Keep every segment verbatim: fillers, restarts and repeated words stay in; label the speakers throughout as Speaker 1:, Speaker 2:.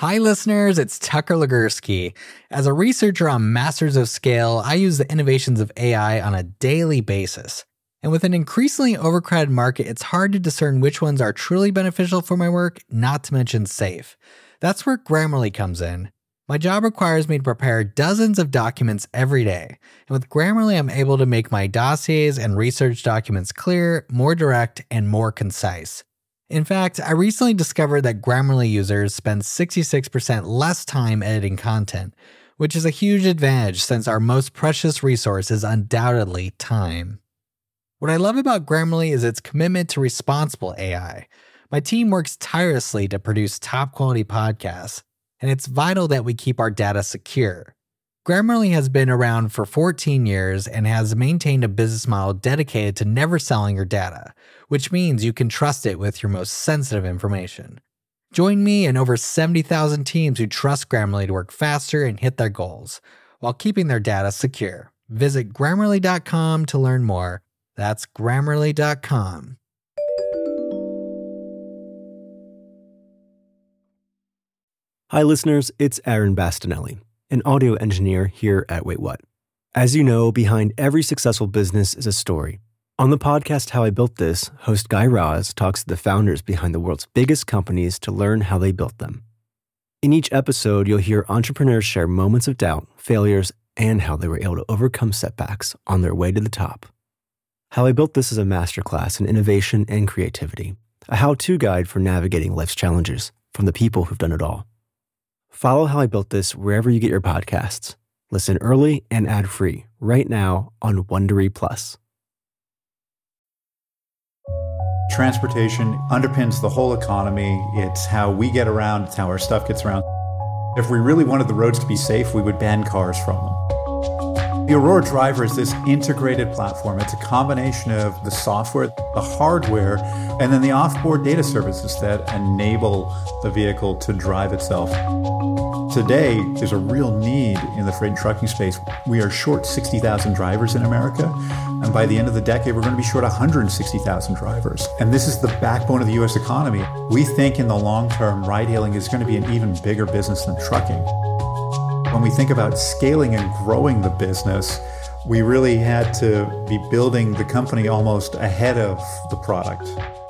Speaker 1: Hi listeners, it's Tucker Legursky. As a researcher on Masters of Scale, I use the innovations of A I on a daily basis. And with an increasingly overcrowded market, it's hard to discern which ones are truly beneficial for my work, not to mention safe. That's where Grammarly comes in. My job requires me to prepare dozens of documents every day. And with Grammarly, I'm able to make my dossiers and research documents clear, more direct, and more concise. In fact, I recently discovered that Grammarly users spend sixty-six percent less time editing content, which is a huge advantage since our most precious resource is undoubtedly time. What I love about Grammarly is its commitment to responsible A I. My team works tirelessly to produce top-quality podcasts, and it's vital that we keep our data secure. Grammarly has been around for fourteen years and has maintained a business model dedicated to never selling your data, which means you can trust it with your most sensitive information. Join me and over seventy thousand teams who trust Grammarly to work faster and hit their goals, while keeping their data secure. Visit Grammarly dot com to learn more. That's Grammarly dot com.
Speaker 2: Hi listeners, it's Aaron Bastinelli, an audio engineer here at Wait What. As you know, behind every successful business is a story. On the podcast How I Built This, host Guy Raz talks to the founders behind the world's biggest companies to learn how they built them. In each episode, you'll hear entrepreneurs share moments of doubt, failures, and how they were able to overcome setbacks on their way to the top. How I Built This is a masterclass in innovation and creativity, a how-to guide for navigating life's challenges from the people who've done it all. Follow How I Built This wherever you get your podcasts. Listen early and ad-free right now on Wondery Plus.
Speaker 3: Transportation underpins the whole economy. It's how we get around. It's how our stuff gets around. If we really wanted the roads to be safe, we would ban cars from them. The Aurora Driver is this integrated platform. It's a combination of the software, the hardware, and then the off-board data services that enable the vehicle to drive itself. Today, there's a real need in the freight and trucking space. We are short sixty thousand drivers in America, and by the end of the decade, we're going to be short one hundred sixty thousand drivers. And this is the backbone of the U S economy. We think in the long term, ride-hailing is going to be an even bigger business than trucking. When we think about scaling and growing the business, we really had to be building the company almost ahead of the product.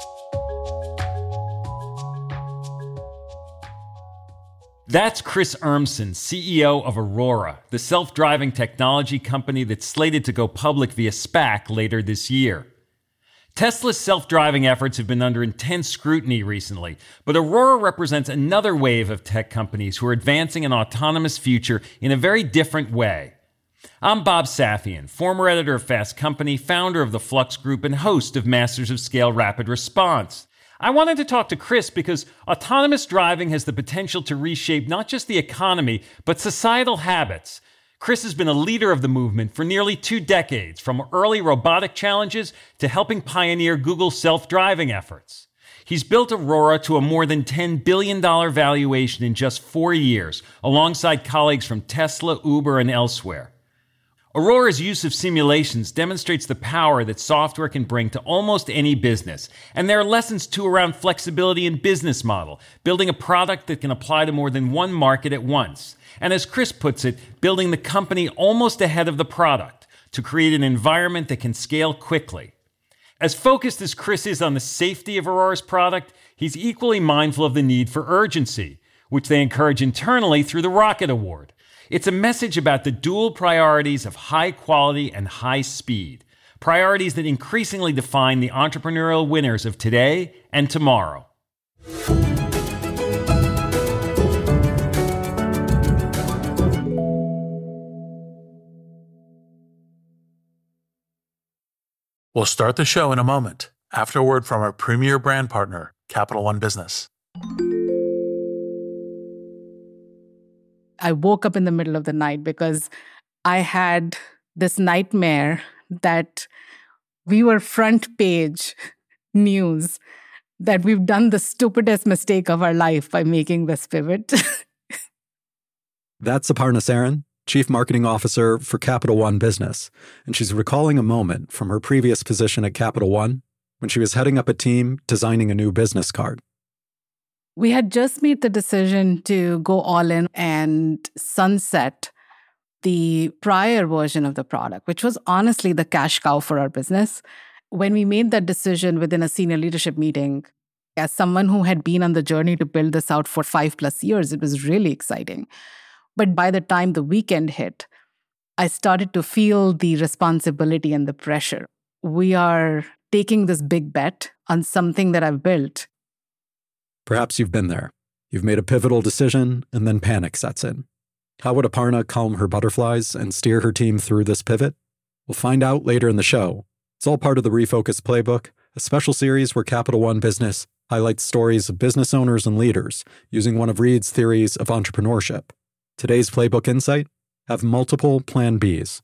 Speaker 4: That's Chris Urmson, C E O of Aurora, the self-driving technology company that's slated to go public via SPAC later this year. Tesla's self-driving efforts have been under intense scrutiny recently, but Aurora represents another wave of tech companies who are advancing an autonomous future in a very different way. I'm Bob Safian, former editor of Fast Company, founder of the Flux Group, and host of Masters of Scale Rapid Response. I wanted to talk to Chris because autonomous driving has the potential to reshape not just the economy, but societal habits. Chris has been a leader of the movement for nearly two decades, from early robotic challenges to helping pioneer Google's self-driving efforts. He's built Aurora to a more than ten billion dollars valuation in just four years, alongside colleagues from Tesla, Uber, and elsewhere. Aurora's use of simulations demonstrates the power that software can bring to almost any business, and there are lessons too around flexibility in business model, building a product that can apply to more than one market at once, and as Chris puts it, building the company almost ahead of the product to create an environment that can scale quickly. As focused as Chris is on the safety of Aurora's product, he's equally mindful of the need for urgency, which they encourage internally through the Rocket Award. It's a message about the dual priorities of high quality and high speed, priorities that increasingly define the entrepreneurial winners of today and tomorrow.
Speaker 5: We'll start the show in a moment, after a word from our premier brand partner, Capital One Business.
Speaker 6: I woke up in the middle of the night because I had this nightmare that we were front page news, that we've done the stupidest mistake of our life by making this pivot.
Speaker 7: That's Aparna Saran, Chief Marketing Officer for Capital One Business, and she's recalling a moment from her previous position at Capital One when she was heading up a team designing a new business card.
Speaker 6: We had just made the decision to go all in and sunset the prior version of the product, which was honestly the cash cow for our business. When we made that decision within a senior leadership meeting, as someone who had been on the journey to build this out for five plus years, it was really exciting. But by the time the weekend hit, I started to feel the responsibility and the pressure. We are taking this big bet on something that I've built.
Speaker 7: Perhaps you've been there. You've made a pivotal decision, and then panic sets in. How would Aparna calm her butterflies and steer her team through this pivot? We'll find out later in the show. It's all part of the Refocus Playbook, a special series where Capital One Business highlights stories of business owners and leaders using one of Reid's theories of entrepreneurship. Today's Playbook Insight: have multiple Plan Bs.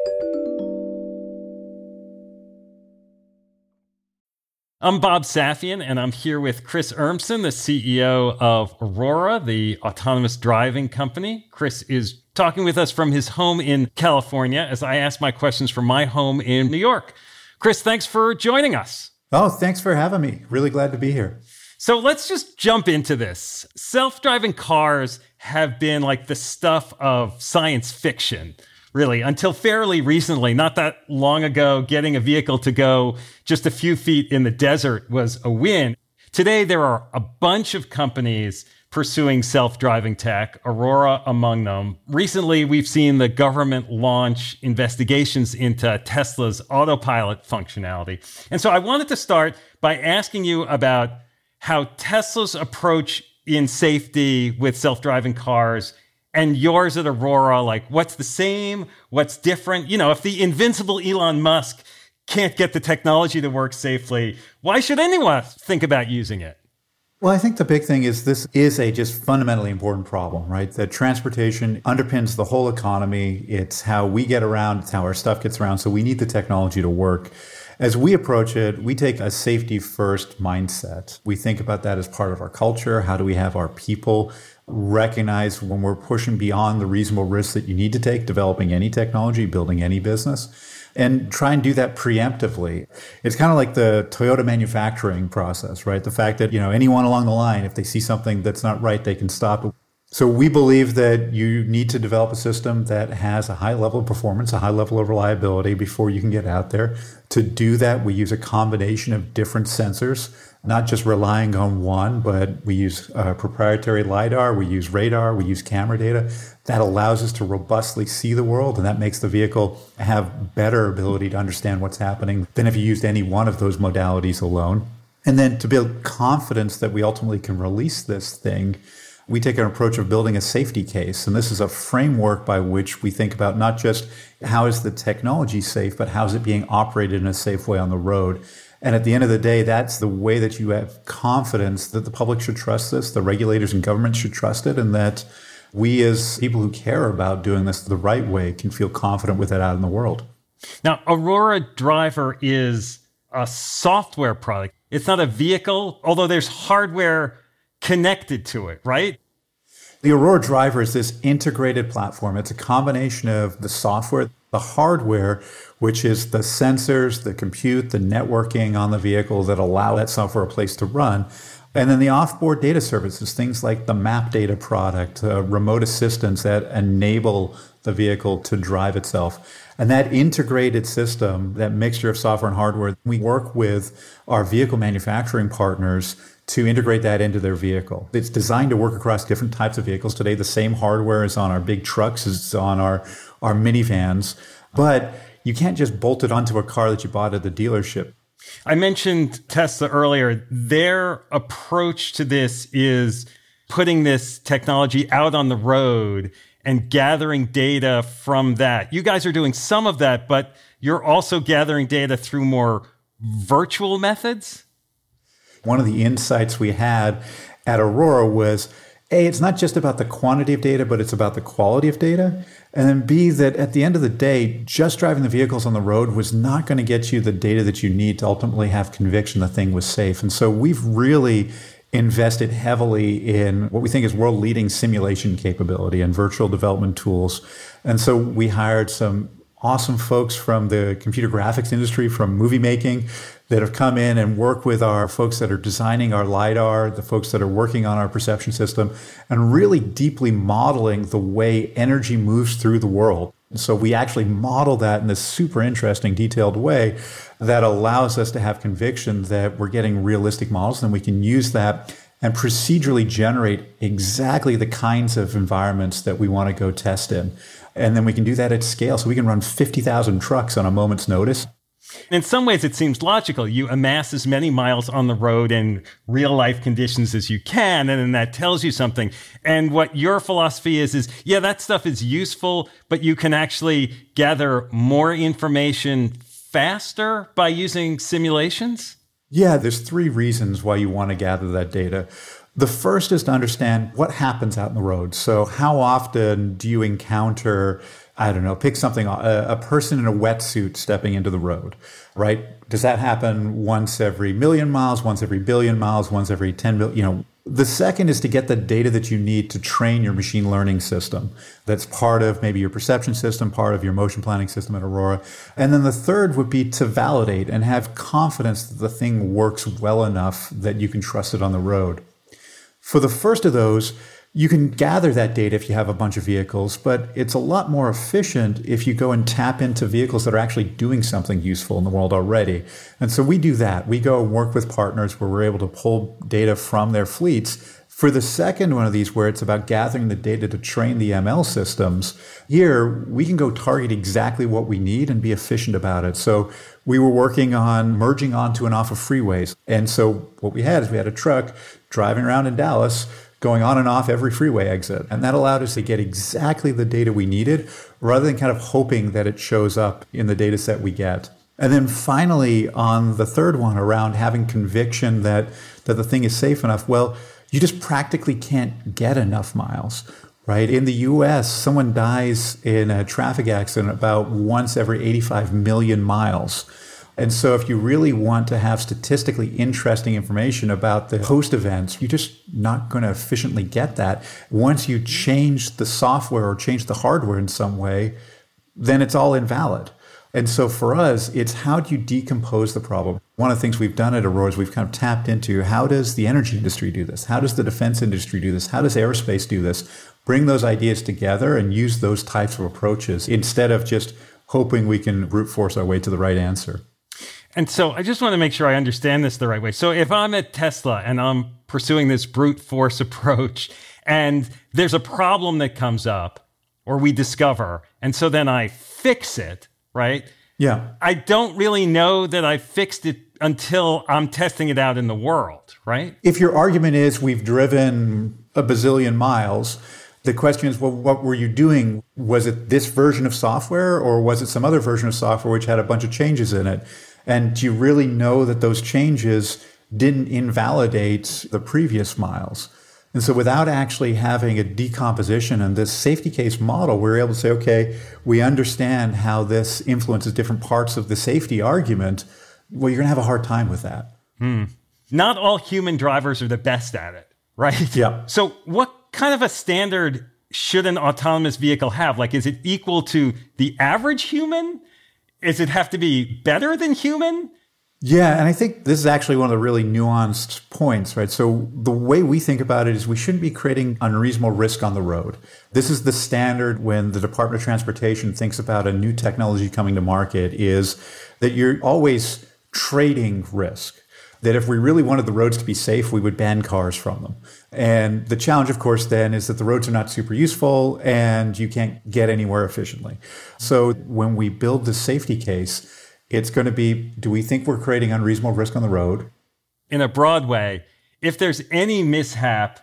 Speaker 4: I'm Bob Safian, and I'm here with Chris Urmson, the C E O of Aurora, the autonomous driving company. Chris is talking with us from his home in California as I ask my questions from my home in New York. Chris, thanks for joining us.
Speaker 3: Oh, thanks for having me. Really glad to be here.
Speaker 4: So let's just jump into this. Self-driving cars have been like the stuff of science fiction, really, until fairly recently. Not that long ago, getting a vehicle to go just a few feet in the desert was a win. Today, there are a bunch of companies pursuing self-driving tech, Aurora among them. Recently, we've seen the government launch investigations into Tesla's autopilot functionality. And so I wanted to start by asking you about how Tesla's approach in safety with self-driving cars and yours at Aurora, like what's the same, what's different? You know, if the invincible Elon Musk can't get the technology to work safely, why should anyone think about using it?
Speaker 3: Well, I think the big thing is this is a just fundamentally important problem, right? That transportation underpins the whole economy. It's how we get around. It's how our stuff gets around. So we need the technology to work. As we approach it, we take a safety first mindset. We think about that as part of our culture. How do we have our people recognize when we're pushing beyond the reasonable risks that you need to take, developing any technology, building any business, and try and do that preemptively. It's kind of like the Toyota manufacturing process, right? The fact that, you know, anyone along the line, if they see something that's not right, they can stop it. So we believe that you need to develop a system that has a high level of performance, a high level of reliability before you can get out there. To do that, we use a combination of different sensors, not just relying on one, but we use uh, proprietary LiDAR, we use radar, we use camera data. That allows us to robustly see the world, and that makes the vehicle have better ability to understand what's happening than if you used any one of those modalities alone. And then to build confidence that we ultimately can release this thing, we take an approach of building a safety case. And this is a framework by which we think about not just how is the technology safe, but how is it being operated in a safe way on the road. And at the end of the day, that's the way that you have confidence that the public should trust this, the regulators and government should trust it, and that we as people who care about doing this the right way can feel confident with it out in the world.
Speaker 4: Now, Aurora Driver is a software product. It's not a vehicle, although there's hardware connected to it, right?
Speaker 3: The Aurora Driver is this integrated platform. It's a combination of the software, the hardware, which is the sensors, the compute, the networking on the vehicle that allow that software a place to run. And then the offboard data services, things like the map data product, uh, remote assistance that enable the vehicle to drive itself. And that integrated system, that mixture of software and hardware, we work with our vehicle manufacturing partners to integrate that into their vehicle. It's designed to work across different types of vehicles. Today, the same hardware is on our big trucks, is on our, our minivans, but you can't just bolt it onto a car that you bought at the dealership.
Speaker 4: I mentioned Tesla earlier. Their approach to this is putting this technology out on the road and gathering data from that. You guys are doing some of that, but you're also gathering data through more virtual methods?
Speaker 3: One of the insights we had at Aurora was, A, it's not just about the quantity of data, but it's about the quality of data. And then B, that at the end of the day, just driving the vehicles on the road was not going to get you the data that you need to ultimately have conviction the thing was safe. And so we've really invested heavily in what we think is world-leading simulation capability and virtual development tools. And so we hired some awesome folks from the computer graphics industry, from movie making, that have come in and worked with our folks that are designing our LiDAR, the folks that are working on our perception system, and really deeply modeling the way energy moves through the world. So we actually model that in this super interesting, detailed way that allows us to have conviction that we're getting realistic models, and we can use that and procedurally generate exactly the kinds of environments that we want to go test in. And then we can do that at scale. So we can run fifty thousand trucks on a moment's notice.
Speaker 4: In some ways, it seems logical. You amass as many miles on the road in real life conditions as you can, and then that tells you something. And what your philosophy is, is, yeah, that stuff is useful, but you can actually gather more information faster by using simulations?
Speaker 3: Yeah, there's three reasons why you want to gather that data. The first is to understand what happens out in the road. So how often do you encounter, I don't know, pick something, a, a person in a wetsuit stepping into the road, right? Does that happen once every million miles, once every billion miles, once every ten billion? You know, the second is to get the data that you need to train your machine learning system. That's part of maybe your perception system, part of your motion planning system at Aurora. And then the third would be to validate and have confidence that the thing works well enough that you can trust it on the road. For the first of those, you can gather that data if you have a bunch of vehicles, but it's a lot more efficient if you go and tap into vehicles that are actually doing something useful in the world already. And so we do that. We go and work with partners where we're able to pull data from their fleets. For the second one of these, where it's about gathering the data to train the M L systems, here we can go target exactly what we need and be efficient about it. So we were working on merging onto and off of freeways. And so what we had is we had a truck driving around in Dallas, going on and off every freeway exit. And that allowed us to get exactly the data we needed, rather than kind of hoping that it shows up in the data set we get. And then finally, on the third one, around having conviction that, that the thing is safe enough, well, you just practically can't get enough miles, right? In the U S, someone dies in a traffic accident about once every eighty-five million miles. And so if you really want to have statistically interesting information about the host events, you're just not going to efficiently get that. Once you change the software or change the hardware in some way, then it's all invalid. And so for us, it's how do you decompose the problem? One of the things we've done at Aurora is we've kind of tapped into how does the energy industry do this? How does the defense industry do this? How does aerospace do this? Bring those ideas together and use those types of approaches instead of just hoping we can brute force our way to the right answer.
Speaker 4: And so I just want to make sure I understand this the right way. So if I'm at Tesla and I'm pursuing this brute force approach and there's a problem that comes up or we discover, and so then I fix it, right?
Speaker 3: Yeah.
Speaker 4: I don't really know that I fixed it until I'm testing it out in the world, right?
Speaker 3: If your argument is we've driven a bazillion miles, the question is, well, what were you doing? Was it this version of software or was it some other version of software which had a bunch of changes in it? And do you really know that those changes didn't invalidate the previous miles? And so without actually having a decomposition and this safety case model, we're able to say, okay, we understand how this influences different parts of the safety argument. Well, you're going to have a hard time with that.
Speaker 4: Hmm. Not all human drivers are the best at it, right?
Speaker 3: Yeah.
Speaker 4: So what kind of a standard should an autonomous vehicle have? Like, is it equal to the average human? Does it have to be better than human?
Speaker 3: Yeah, and I think this is actually one of the really nuanced points, right? So the way we think about it is we shouldn't be creating unreasonable risk on the road. This is the standard when the Department of Transportation thinks about a new technology coming to market, is that you're always trading risk. That if we really wanted the roads to be safe, we would ban cars from them. And the challenge, of course, then is that the roads are not super useful and you can't get anywhere efficiently. So when we build the safety case, it's going to be, do we think we're creating unreasonable risk on the road?
Speaker 4: In a broad way, if there's any mishap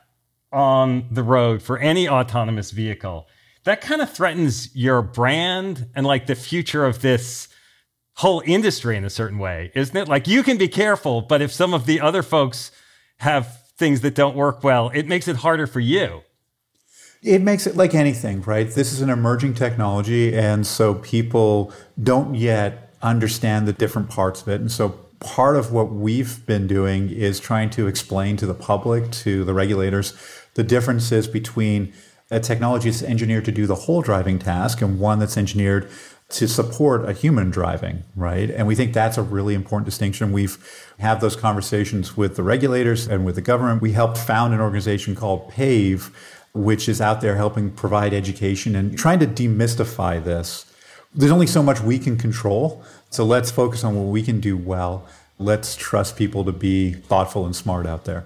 Speaker 4: on the road for any autonomous vehicle, that kind of threatens your brand and like the future of this whole industry in a certain way, isn't it? Like, you can be careful, but if some of the other folks have things that don't work well, it makes it harder for you.
Speaker 3: It makes it like anything, right? This is an emerging technology, and so people don't yet understand the different parts of it. And so part of what we've been doing is trying to explain to the public, to the regulators, the differences between a technology that's engineered to do the whole driving task and one that's engineered to support a human driving, right? And we think that's a really important distinction. We've had those conversations with the regulators and with the government. We helped found an organization called PAVE, which is out there helping provide education and trying to demystify this. There's only so much we can control, so let's focus on what we can do well. Let's trust people to be thoughtful and smart out there.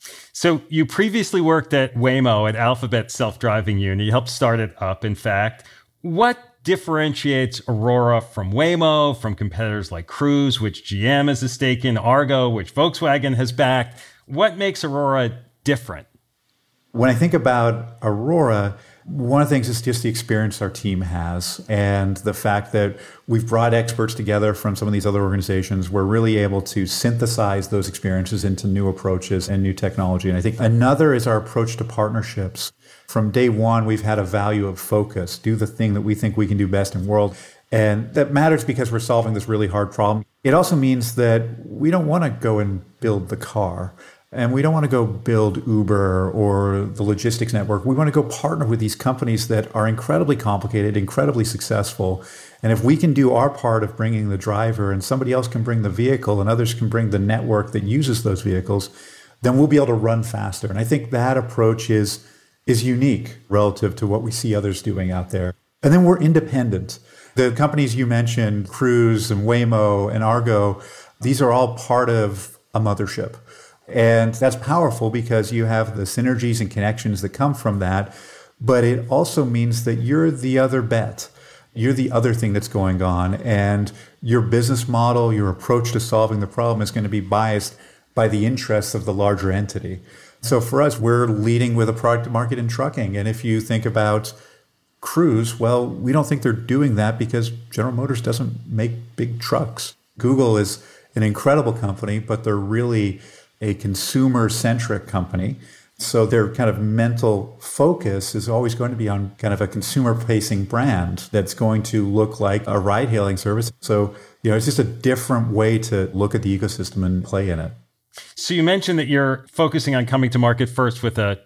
Speaker 4: So you previously worked at Waymo, at Alphabet self-driving unit. You helped start it up, in fact. What differentiates Aurora from Waymo, from competitors like Cruise, which G M has a stake in, Argo, which Volkswagen has backed? What makes Aurora different?
Speaker 3: When I think about Aurora, one of the things is just the experience our team has and the fact that we've brought experts together from some of these other organizations. We're really able to synthesize those experiences into new approaches and new technology. And I think another is our approach to partnerships. From day one, we've had a value of focus, do the thing that we think we can do best in the world. And that matters because we're solving this really hard problem. It also means that we don't want to go and build the car. And we don't want to go build Uber or the logistics network. We want to go partner with these companies that are incredibly complicated, incredibly successful. And if we can do our part of bringing the driver and somebody else can bring the vehicle and others can bring the network that uses those vehicles, then we'll be able to run faster. And I think that approach is, is unique relative to what we see others doing out there. And then we're independent. The companies you mentioned, Cruise and Waymo and Argo, these are all part of a mothership. And that's powerful because you have the synergies and connections that come from that. But it also means that you're the other bet. You're the other thing that's going on. And your business model, your approach to solving the problem is going to be biased by the interests of the larger entity. So for us, we're leading with a product market in trucking. And if you think about Cruise, well, we don't think they're doing that because General Motors doesn't make big trucks. Google is an incredible company, but they're really a consumer-centric company. So their kind of mental focus is always going to be on kind of a consumer-facing brand that's going to look like a ride-hailing service. So, you know, it's just a different way to look at the ecosystem and play in it.
Speaker 4: So you mentioned that you're focusing on coming to market first with a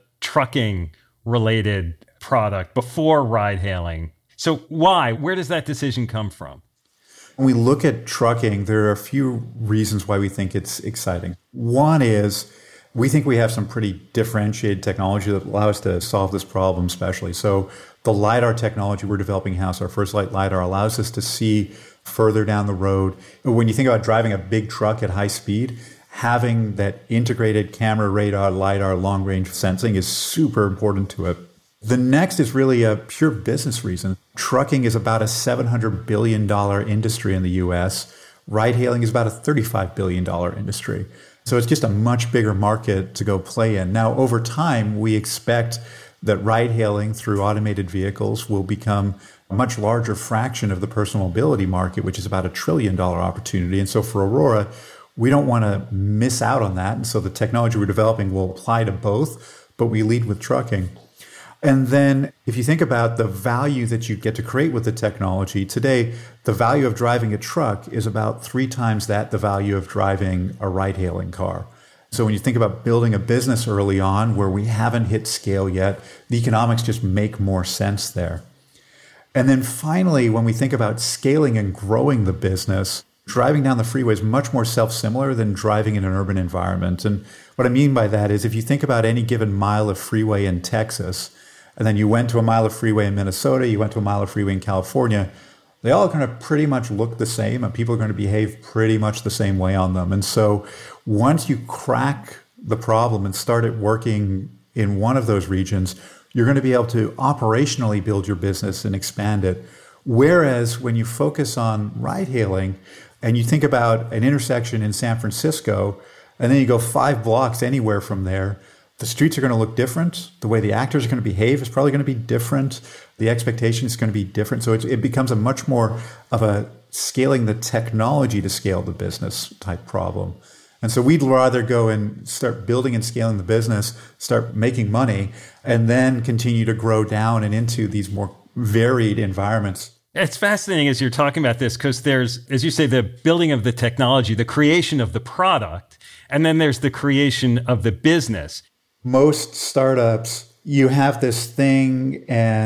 Speaker 4: trucking-related product before ride-hailing. So why? Where does that decision come from?
Speaker 3: When we look at trucking, there are a few reasons why we think it's exciting. One is we think we have some pretty differentiated technology that allow us to solve this problem especially. So the LiDAR technology we're developing in-house, our FirstLight LiDAR, allows us to see further down the road. When you think about driving a big truck at high speed, having that integrated camera, radar, LiDAR, long-range sensing is super important to it. The next is really a pure business reason. Trucking is about a seven hundred billion dollars industry in the U S. Ride-hailing is about a thirty-five billion dollars industry. So it's just a much bigger market to go play in. Now, over time, we expect that ride-hailing through automated vehicles will become a much larger fraction of the personal mobility market, which is about a trillion dollar opportunity. And so for Aurora, we don't want to miss out on that. And so the technology we're developing will apply to both, but we lead with trucking. And then if you think about the value that you get to create with the technology, today, the value of driving a truck is about three times that the value of driving a ride-hailing car. So when you think about building a business early on where we haven't hit scale yet, the economics just make more sense there. And then finally, when we think about scaling and growing the business, driving down the freeway is much more self-similar than driving in an urban environment. And what I mean by that is if you think about any given mile of freeway in Texas, and then you went to a mile of freeway in Minnesota, you went to a mile of freeway in California, they all kind of pretty much look the same and people are going to behave pretty much the same way on them. And so once you crack the problem and start it working in one of those regions, you're going to be able to operationally build your business and expand it. Whereas when you focus on ride-hailing and you think about an intersection in San Francisco, and then you go five blocks anywhere from there, the streets are going to look different. The way the actors are going to behave is probably going to be different. The expectation is going to be different. So it, it becomes a much more of a scaling the technology to scale the business type problem. And so we'd rather go and start building and scaling the business, start making money, and then continue to grow down and into these more varied environments.
Speaker 4: It's fascinating as you're talking about this because there's, as you say, the building of the technology, the creation of the product, and then there's the creation of the business.
Speaker 3: Most startups, you have this thing and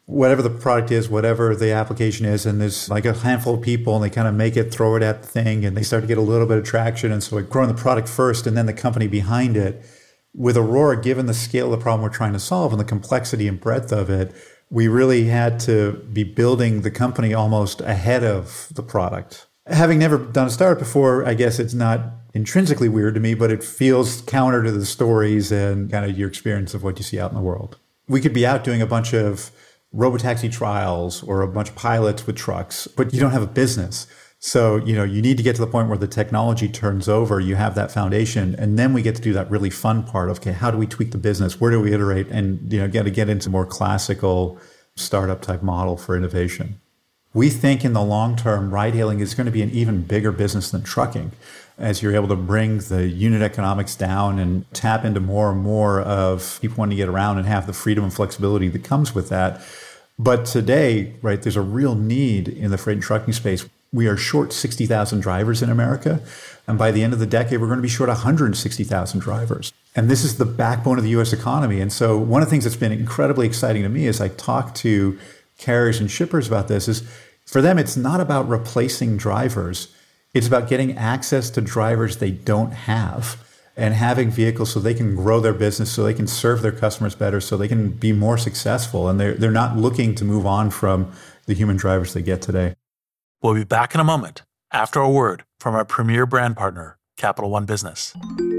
Speaker 3: whatever the product is, whatever the application is, and there's like a handful of people and they kind of make it, throw it at the thing, and they start to get a little bit of traction. And so we're growing the product first and then the company behind it. With Aurora, given the scale of the problem we're trying to solve and the complexity and breadth of it, we really had to be building the company almost ahead of the product. Having never done a startup before, I guess it's not intrinsically weird to me, but it feels counter to the stories and kind of your experience of what you see out in the world. We could be out doing a bunch of robotaxi trials or a bunch of pilots with trucks, but you don't have a business. So, you know, you need to get to the point where the technology turns over, you have that foundation, and then we get to do that really fun part of, okay, how do we tweak the business? Where do we iterate? And, you know, get to get into more classical startup type model for innovation. We think in the long term, ride hailing is going to be an even bigger business than trucking, as you're able to bring the unit economics down and tap into more and more of people wanting to get around and have the freedom and flexibility that comes with that. But today, right, there's a real need in the freight and trucking space. We are short sixty thousand drivers in America. And by the end of the decade, we're going to be short one hundred sixty thousand drivers. And this is the backbone of the U S economy. And so one of the things that's been incredibly exciting to me as I talk to carriers and shippers about this is for them, it's not about replacing drivers. It's about getting access to drivers they don't have and having vehicles so they can grow their business, so they can serve their customers better, so they can be more successful. And they're, they're not looking to move on from the human drivers they get today.
Speaker 5: We'll be back in a moment after a word from our premier brand partner, Capital One Business.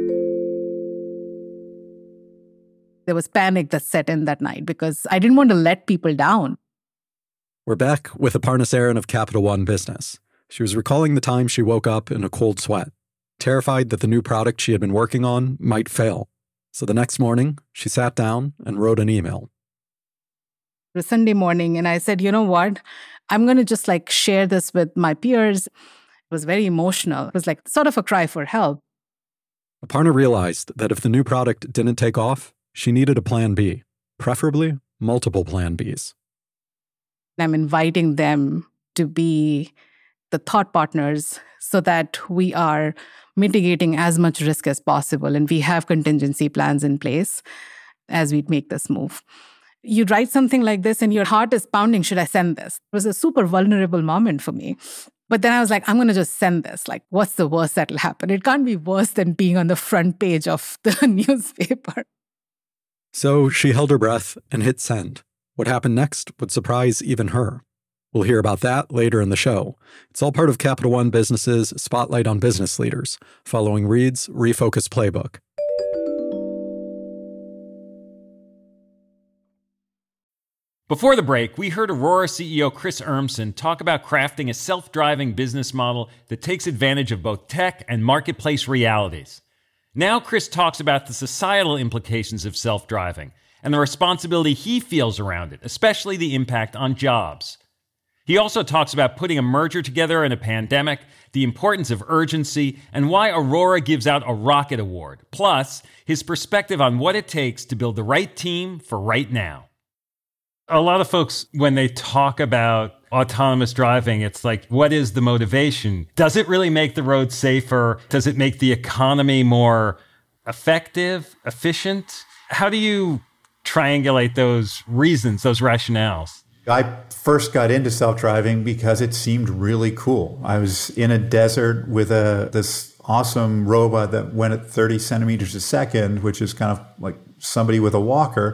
Speaker 6: There was panic that set in that night because I didn't want to let people down.
Speaker 7: We're back with Aparna Saran of Capital One Business. She was recalling the time she woke up in a cold sweat, terrified that the new product she had been working on might fail. So the next morning, she sat down and wrote an email.
Speaker 6: It was Sunday morning, and I said, you know what? I'm going to just like share this with my peers. It was very emotional. It was like sort of a cry for help.
Speaker 7: Aparna realized that if the new product didn't take off, she needed a plan B, preferably multiple plan Bs.
Speaker 6: I'm inviting them to be the thought partners so that we are mitigating as much risk as possible and we have contingency plans in place as we make this move. You write something like this and your heart is pounding, should I send this? It was a super vulnerable moment for me. But then I was like, I'm going to just send this. Like, what's the worst that'll happen? It can't be worse than being on the front page of the newspaper.
Speaker 7: So she held her breath and hit send. What happened next would surprise even her. We'll hear about that later in the show. It's all part of Capital One Business's Spotlight on Business Leaders, following Reed's Refocus Playbook.
Speaker 4: Before the break, we heard Aurora C E O Chris Urmson talk about crafting a self-driving business model that takes advantage of both tech and marketplace realities. Now Chris talks about the societal implications of self-driving and the responsibility he feels around it, especially the impact on jobs. He also talks about putting a merger together in a pandemic, the importance of urgency, and why Aurora gives out a Rocket Award, plus his perspective on what it takes to build the right team for right now. A lot of folks, when they talk about autonomous driving, it's like, what is the motivation? Does it really make the road safer? Does it make the economy more effective, efficient? How do you triangulate those reasons, those rationales?
Speaker 3: I first got into self-driving because it seemed really cool. I was in a desert with a this awesome robot that went at thirty centimeters a second, which is kind of like somebody with a walker.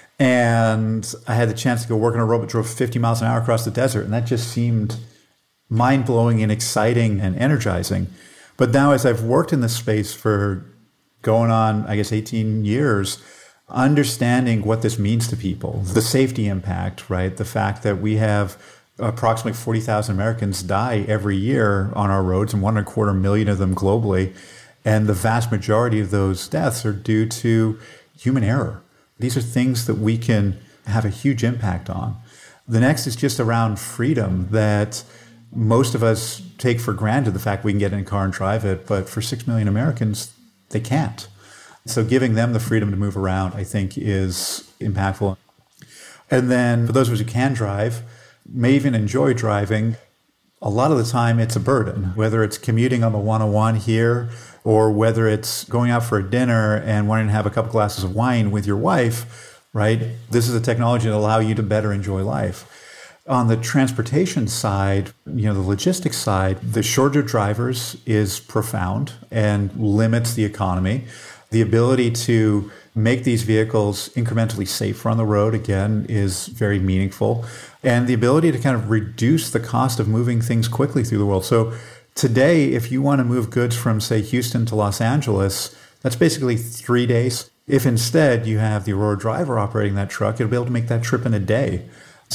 Speaker 3: And I had the chance to go work on a robot that drove fifty miles an hour across the desert. And that just seemed mind-blowing and exciting and energizing. But now as I've worked in this space for going on, I guess, eighteen years, understanding what this means to people, the safety impact, right? The fact that we have approximately forty thousand Americans die every year on our roads and one and a quarter million of them globally. And the vast majority of those deaths are due to human error. These are things that we can have a huge impact on. The next is just around freedom, that most of us take for granted the fact we can get in a car and drive it, but for six million Americans, they can't. So giving them the freedom to move around, I think, is impactful. And then for those of us who can drive, may even enjoy driving, a lot of the time it's a burden, whether it's commuting on the one oh one here or whether it's going out for a dinner and wanting to have a couple glasses of wine with your wife. right? This is a technology that will allow you to better enjoy life. On the transportation side, you know, the logistics side, the shortage of drivers is profound and limits the economy. The ability to make these vehicles incrementally safer on the road, again, is very meaningful. And the ability to kind of reduce the cost of moving things quickly through the world. So today, if you want to move goods from, say, Houston to Los Angeles, that's basically three days. If instead you have the Aurora Driver operating that truck, it'll be able to make that trip in a day.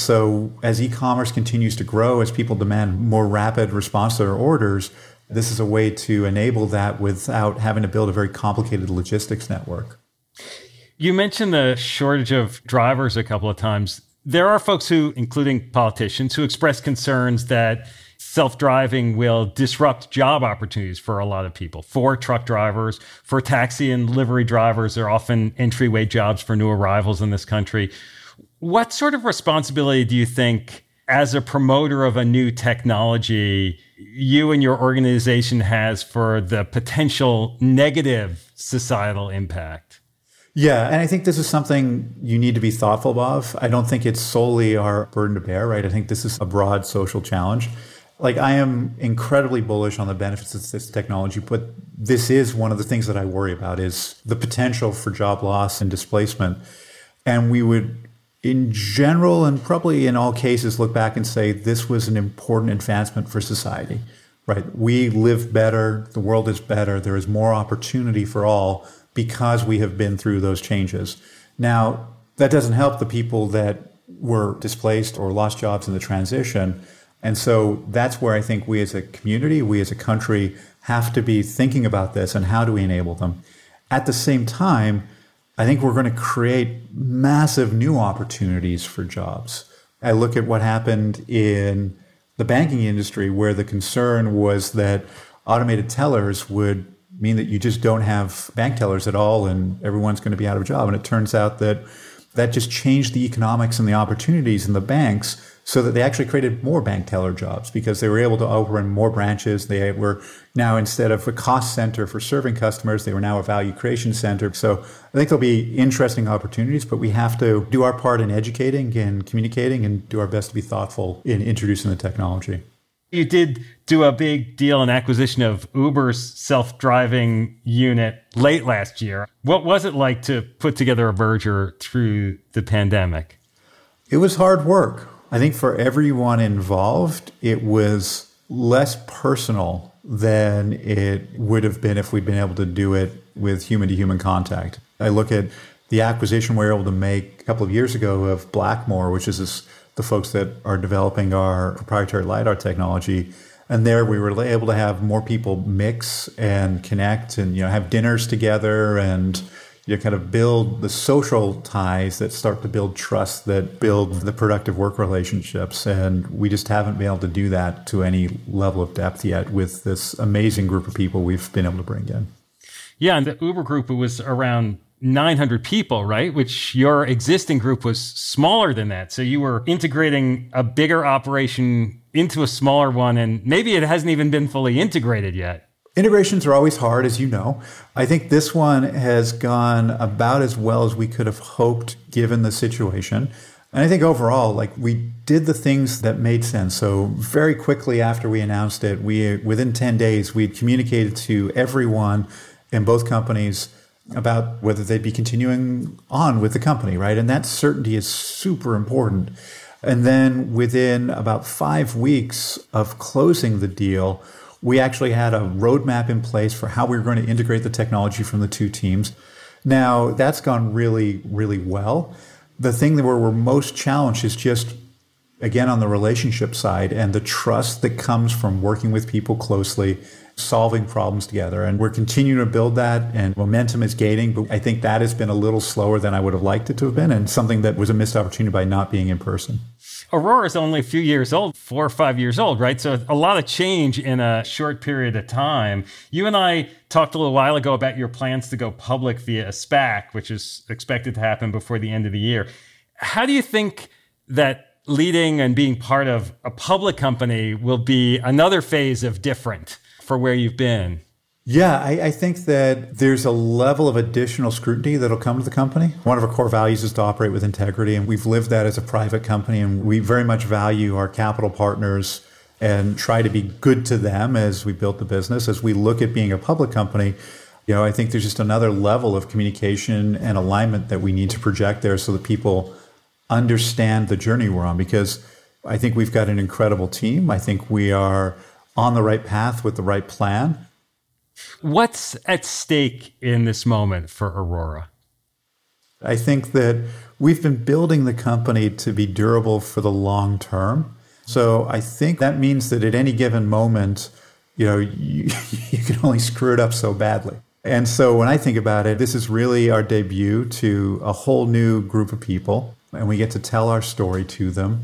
Speaker 3: So as e-commerce continues to grow, as people demand more rapid response to their orders, this is a way to enable that without having to build a very complicated logistics network.
Speaker 4: You mentioned the shortage of drivers a couple of times. There are folks who, including politicians, who express concerns that self-driving will disrupt job opportunities for a lot of people. For truck drivers, for taxi and livery drivers, they're often entryway jobs for new arrivals in this country. What sort of responsibility do you think, as a promoter of a new technology, you and your organization has for the potential negative societal impact?
Speaker 3: Yeah, and I think this is something you need to be thoughtful of. I don't think it's solely our burden to bear, right? I think this is a broad social challenge. Like, I am incredibly bullish on the benefits of this technology, but this is one of the things that I worry about is the potential for job loss and displacement. And we would, in general, and probably in all cases, look back and say this was an important advancement for society, right? We live better, the world is better, there is more opportunity for all because we have been through those changes. Now, that doesn't help the people that were displaced or lost jobs in the transition. And so that's where I think we as a community, we as a country have to be thinking about this and how do we enable them. At the same time, I think we're going to create massive new opportunities for jobs. I look at what happened in the banking industry where the concern was that automated tellers would mean that you just don't have bank tellers at all and everyone's going to be out of a job. And it turns out that that just changed the economics and the opportunities in the banks so that they actually created more bank teller jobs because they were able to open more branches. They were now, instead of a cost center for serving customers, they were now a value creation center. So I think there'll be interesting opportunities, but we have to do our part in educating and communicating and do our best to be thoughtful in introducing the technology.
Speaker 4: You did do a big deal, an acquisition of Uber's self-driving unit late last year. What was it like to put together a merger through the pandemic?
Speaker 3: It was hard work. I think for everyone involved, it was less personal than it would have been if we'd been able to do it with human-to-human contact. I look at the acquisition we were able to make a couple of years ago of Blackmore, which is this, the folks that are developing our proprietary LiDAR technology. And there we were able to have more people mix and connect and, you know, have dinners together and, you know, kind of build the social ties that start to build trust, that build the productive work relationships. And we just haven't been able to do that to any level of depth yet with this amazing group of people we've been able to bring in.
Speaker 4: Yeah, and the Uber group, it was around nine hundred people, right? Which your existing group was smaller than that. So you were integrating a bigger operation into a smaller one, and maybe it hasn't even been fully integrated yet.
Speaker 3: Integrations are always hard, as you know. I think this one has gone about as well as we could have hoped given the situation. And I think overall, like, we did the things that made sense. So very quickly after we announced it, we within ten days, we communicated to everyone in both companies about whether they'd be continuing on with the company, right? And that certainty is super important. And then within about five weeks of closing the deal, we actually had a roadmap in place for how we were going to integrate the technology from the two teams. Now, that's gone really, really well. The thing that where we're most challenged is just, again, on the relationship side and the trust that comes from working with people closely, solving problems together. And we're continuing to build that, and momentum is gaining, but I think that has been a little slower than I would have liked it to have been, and something that was a missed opportunity by not being in person.
Speaker 4: Aurora is only a few years old, four or five years old, right? So a lot of change in a short period of time. You and I talked a little while ago about your plans to go public via a SPAC, which is expected to happen before the end of the year. How do you think that leading and being part of a public company will be another phase of different for where you've been?
Speaker 3: Yeah, I, I think that there's a level of additional scrutiny that'll come to the company. One of our core values is to operate with integrity, and we've lived that as a private company, and we very much value our capital partners and try to be good to them as we built the business. As we look at being a public company, you know, I think there's just another level of communication and alignment that we need to project there so that people understand the journey we're on, because I think we've got an incredible team. I think we are on the right path with the right plan.
Speaker 4: What's at stake in this moment for Aurora?
Speaker 3: I think that we've been building the company to be durable for the long term. So I think that means that at any given moment, you know, you, you can only screw it up so badly. And so when I think about it, this is really our debut to a whole new group of people, and we get to tell our story to them,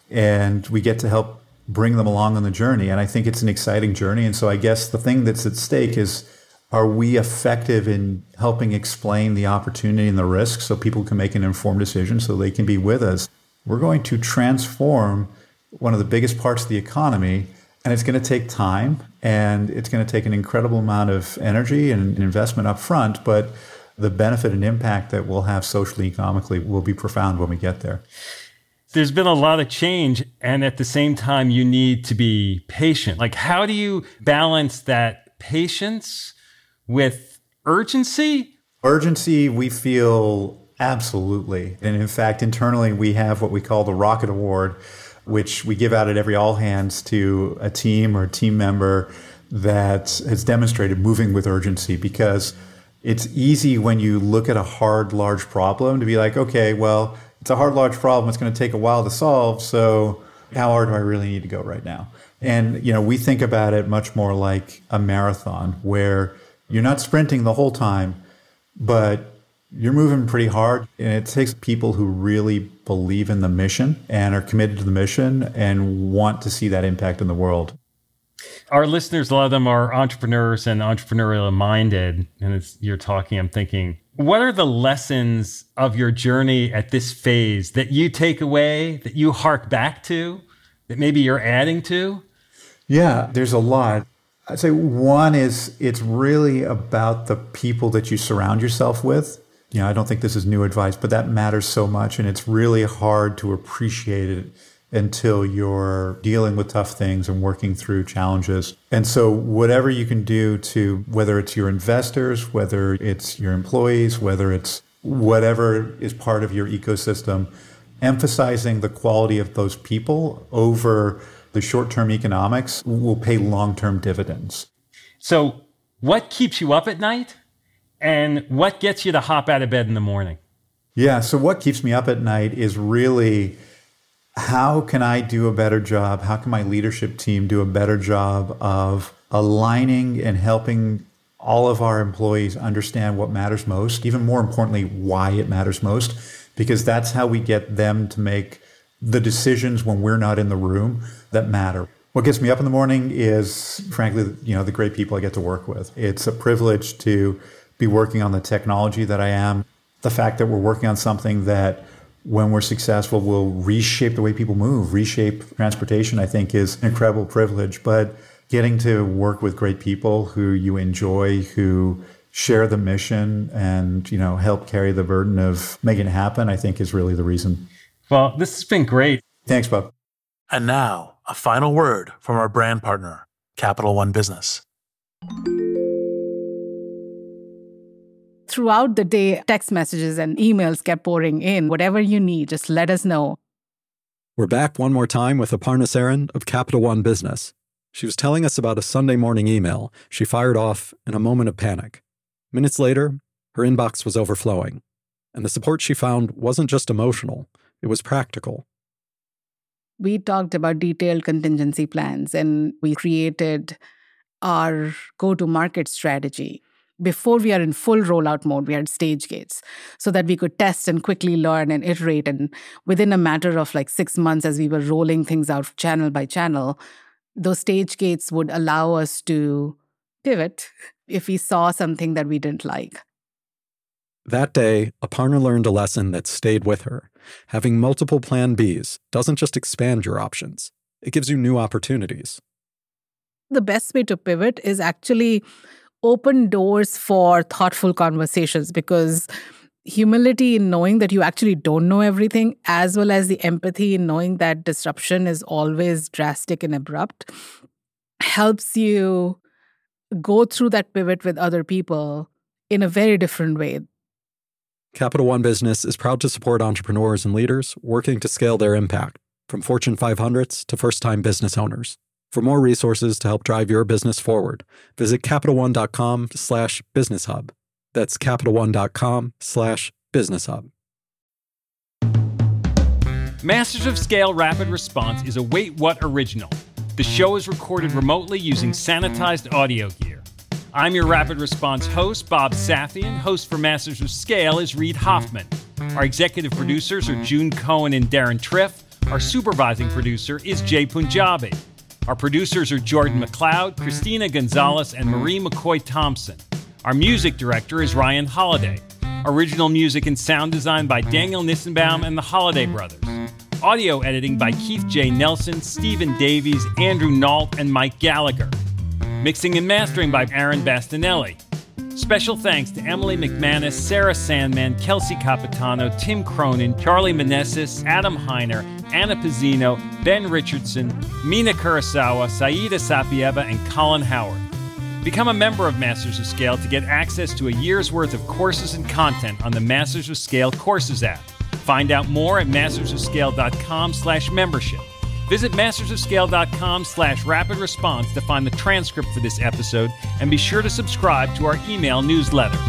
Speaker 3: and we get to help bring them along on the journey. And I think it's an exciting journey. And so I guess the thing that's at stake is, are we effective in helping explain the opportunity and the risks so people can make an informed decision so they can be with us? We're going to transform one of the biggest parts of the economy, and it's going to take time, and it's going to take an incredible amount of energy and investment up front, but the benefit and impact that we'll have socially, economically will be profound when we get there.
Speaker 4: There's been a lot of change, and at the same time, you need to be patient. Like, how do you balance that patience with urgency?
Speaker 3: Urgency, we feel absolutely. And in fact, internally, we have what we call the Rocket Award, which we give out at every all hands to a team or a team member that has demonstrated moving with urgency, because it's easy when you look at a hard, large problem to be like, okay, well, it's a hard, large problem. It's going to take a while to solve. So how hard do I really need to go right now? And, you know, we think about it much more like a marathon where you're not sprinting the whole time, but you're moving pretty hard. And it takes people who really believe in the mission and are committed to the mission and want to see that impact in the world.
Speaker 4: Our listeners, a lot of them are entrepreneurs and entrepreneurial minded. And as you're talking, I'm thinking, what are the lessons of your journey at this phase that you take away, that you hark back to, that maybe you're adding to?
Speaker 3: Yeah, there's a lot. I'd say one is it's really about the people that you surround yourself with. You know, I don't think this is new advice, but that matters so much. And it's really hard to appreciate it until you're dealing with tough things and working through challenges. And so whatever you can do to, whether it's your investors, whether it's your employees, whether it's whatever is part of your ecosystem, emphasizing the quality of those people over the short-term economics will pay long-term dividends.
Speaker 4: So what keeps you up at night, and what gets you to hop out of bed in the morning?
Speaker 3: Yeah, so what keeps me up at night is really, how can I do a better job? How can my leadership team do a better job of aligning and helping all of our employees understand what matters most? Even more importantly, why it matters most, because that's how we get them to make the decisions when we're not in the room that matter. What gets me up in the morning is, frankly, you know, the great people I get to work with. It's a privilege to be working on the technology that I am. The fact that we're working on something that, when we're successful, will reshape the way people move, reshape transportation, I think is an incredible privilege. But getting to work with great people who you enjoy, who share the mission and, you know, help carry the burden of making it happen, I think is really the reason.
Speaker 4: Well, this has been great.
Speaker 3: Thanks, Bob.
Speaker 5: And now, a final word from our brand partner, Capital One Business.
Speaker 6: Throughout the day, text messages and emails kept pouring in. Whatever you need, just let us know.
Speaker 7: We're back one more time with Aparna Saran of Capital One Business. She was telling us about a Sunday morning email she fired off in a moment of panic. Minutes later, her inbox was overflowing. And the support she found wasn't just emotional, it was practical.
Speaker 6: We talked about detailed contingency plans, and we created our go-to-market strategy. Before we are in full rollout mode, we had stage gates so that we could test and quickly learn and iterate. And within a matter of like six months, as we were rolling things out channel by channel, those stage gates would allow us to pivot if we saw something that we didn't like.
Speaker 7: That day, Aparna learned a lesson that stayed with her. Having multiple plan Bs doesn't just expand your options, it gives you new opportunities.
Speaker 6: The best way to pivot is actually open doors for thoughtful conversations, because humility in knowing that you actually don't know everything, as well as the empathy in knowing that disruption is always drastic and abrupt, helps you go through that pivot with other people in a very different way.
Speaker 7: Capital One Business is proud to support entrepreneurs and leaders working to scale their impact, from Fortune five hundreds to first-time business owners. For more resources to help drive your business forward, visit CapitalOne.com slash Business Hub. That's CapitalOne.com slash Business Hub.
Speaker 4: Masters of Scale Rapid Response is a Wait What original. The show is recorded remotely using sanitized audio gear. I'm your Rapid Response host, Bob Safian. Host for Masters of Scale is Reid Hoffman. Our executive producers are June Cohen and Darren Triff. Our supervising producer is Jay Punjabi. Our producers are Jordan McLeod, Christina Gonzalez, and Marie McCoy Thompson. Our music director is Ryan Holiday. Original music and sound design by Daniel Nissenbaum and the Holiday Brothers. Audio editing by Keith J. Nelson, Stephen Davies, Andrew Nault, and Mike Gallagher. Mixing and mastering by Aaron Bastinelli. Special thanks to Emily McManus, Sarah Sandman, Kelsey Capitano, Tim Cronin, Charlie Meneses, Adam Heiner, Anna Pizzino, Ben Richardson, Mina Kurosawa, Saida Sapieva, and Colin Howard. Become a member of Masters of Scale to get access to a year's worth of courses and content on the Masters of Scale Courses app. Find out more at mastersofscale.com slash membership. Visit mastersofscale.com slash rapid response to find the transcript for this episode, and be sure to subscribe to our email newsletter.